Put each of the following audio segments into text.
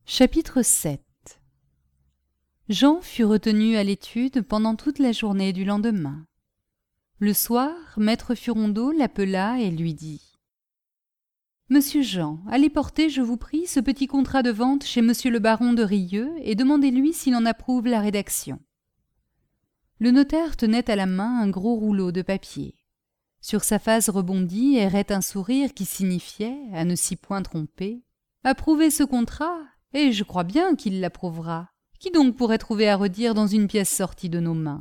Chapitre 7. Jean fut retenu à l'étude pendant toute la journée du lendemain. Le soir, maître Furondeau l'appela et lui dit « Monsieur Jean, allez porter, je vous prie, ce petit contrat de vente chez monsieur le baron de Rieux et demandez-lui s'il en approuve la rédaction. » Le notaire tenait à la main un gros rouleau de papier. Sur sa face rebondie errait un sourire qui signifiait, à ne s'y point tromper, « Approuvez ce contrat, et je crois bien qu'il l'approuvera. Qui donc pourrait trouver à redire dans une pièce sortie de nos mains ?»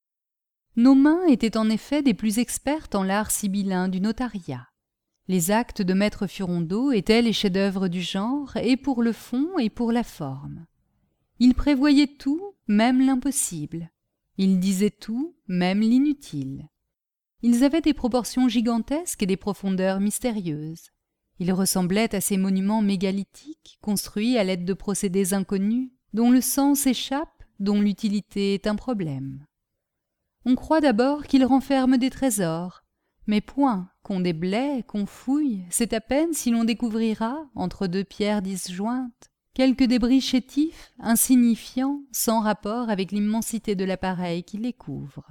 Nos mains étaient en effet des plus expertes en l'art sibyllin du notariat. Les actes de maître Furondeau étaient les chefs-d'œuvre du genre, et pour le fond et pour la forme. Ils prévoyaient tout, même l'impossible. Ils disaient tout, même l'inutile. Ils avaient des proportions gigantesques et des profondeurs mystérieuses. Ils ressemblaient à ces monuments mégalithiques, construits à l'aide de procédés inconnus, dont le sens échappe, dont l'utilité est un problème. On croit d'abord qu'ils renferment des trésors, mais point, qu'on déblaie, qu'on fouille, c'est à peine si l'on découvrira, entre deux pierres disjointes, quelques débris chétifs, insignifiants, sans rapport avec l'immensité de l'appareil qui les couvre.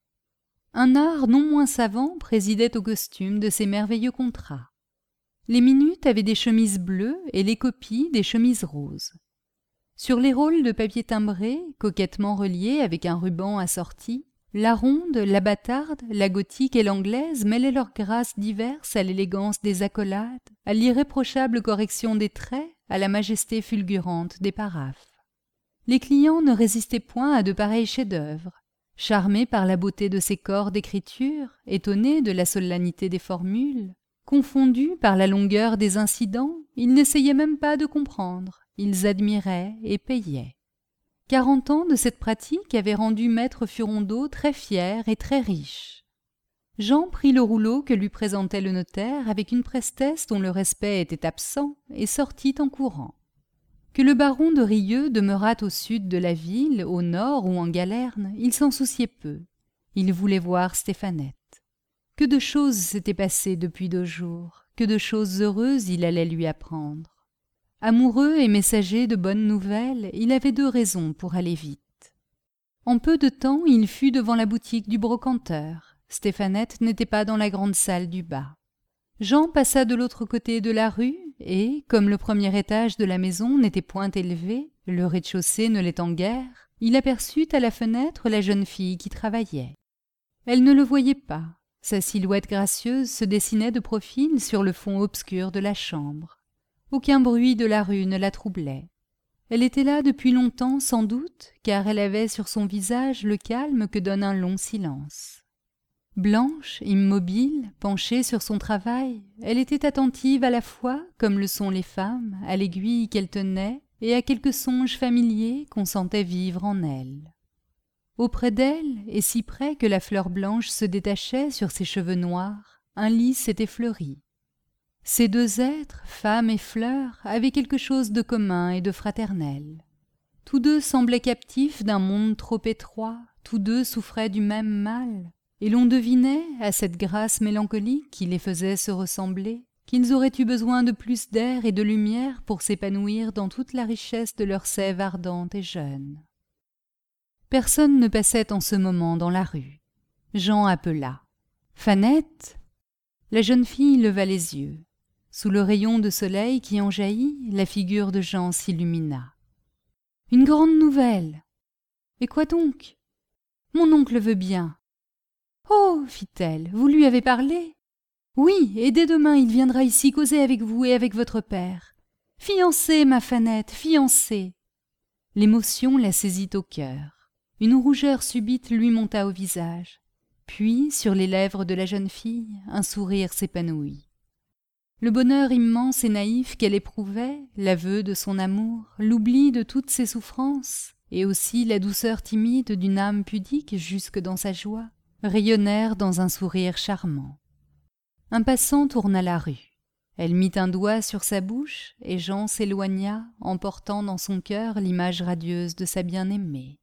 Un art non moins savant présidait au costume de ces merveilleux contrats. Les minutes avaient des chemises bleues et les copies des chemises roses. Sur les rôles de papier timbré, coquettement reliés avec un ruban assorti, la ronde, la bâtarde, la gothique et l'anglaise mêlaient leurs grâces diverses à l'élégance des accolades, à l'irréprochable correction des traits, à la majesté fulgurante des paraphes. Les clients ne résistaient point à de pareils chefs-d'œuvre. Charmés par la beauté de ces corps d'écriture, étonnés de la solennité des formules, confondus par la longueur des incidents, ils n'essayaient même pas de comprendre, ils admiraient et payaient. 40 ans de cette pratique avaient rendu maître Furondeau très fier et très riche. Jean prit le rouleau que lui présentait le notaire avec une prestesse dont le respect était absent et sortit en courant. Que le baron de Rieux demeurât au sud de la ville, au nord ou en Galerne, il s'en souciait peu. Il voulait voir Stéphanette. Que de choses s'étaient passées depuis 2 jours, que de choses heureuses il allait lui apprendre. Amoureux et messager de bonnes nouvelles, il avait 2 raisons pour aller vite. En peu de temps, il fut devant la boutique du brocanteur. Stéphanette n'était pas dans la grande salle du bas. Jean passa de l'autre côté de la rue et, comme le premier étage de la maison n'était point élevé, le rez-de-chaussée ne l'étant guère, il aperçut à la fenêtre la jeune fille qui travaillait. Elle ne le voyait pas. Sa silhouette gracieuse se dessinait de profil sur le fond obscur de la chambre. Aucun bruit de la rue ne la troublait. Elle était là depuis longtemps sans doute, car elle avait sur son visage le calme que donne un long silence. Blanche, immobile, penchée sur son travail, elle était attentive à la fois, comme le sont les femmes, à l'aiguille qu'elle tenait et à quelques songes familiers qu'on sentait vivre en elle. Auprès d'elle, et si près que la fleur blanche se détachait sur ses cheveux noirs, un lys s'était fleuri. Ces 2 êtres, femme et fleur, avaient quelque chose de commun et de fraternel. Tous 2 semblaient captifs d'un monde trop étroit, tous 2 souffraient du même mal, et l'on devinait, à cette grâce mélancolique qui les faisait se ressembler, qu'ils auraient eu besoin de plus d'air et de lumière pour s'épanouir dans toute la richesse de leur sève ardente et jeune. Personne ne passait en ce moment dans la rue. Jean appela. « Fanette !» La jeune fille leva les yeux. Sous le rayon de soleil qui en jaillit, la figure de Jean s'illumina. « Une grande nouvelle !»« Et quoi donc ?»« Mon oncle veut bien. »« Oh !» fit-elle, « vous lui avez parlé ?»« Oui, et dès demain il viendra ici causer avec vous et avec votre père. Fiancée, ma Fanette, fiancée !» L'émotion la saisit au cœur. Une rougeur subite lui monta au visage. Puis, sur les lèvres de la jeune fille, un sourire s'épanouit. Le bonheur immense et naïf qu'elle éprouvait, l'aveu de son amour, l'oubli de toutes ses souffrances, et aussi la douceur timide d'une âme pudique jusque dans sa joie, rayonnèrent dans un sourire charmant. Un passant tourna la rue. Elle mit un doigt sur sa bouche, et Jean s'éloigna, emportant dans son cœur l'image radieuse de sa bien-aimée.